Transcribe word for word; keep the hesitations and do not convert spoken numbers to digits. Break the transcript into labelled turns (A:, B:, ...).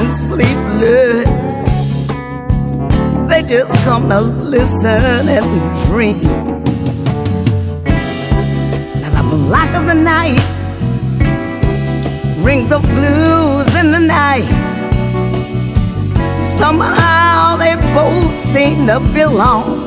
A: and sleepless. They just come to listen and dream. And the black of the night rings of blues in the night. Somehow they both seem to belong.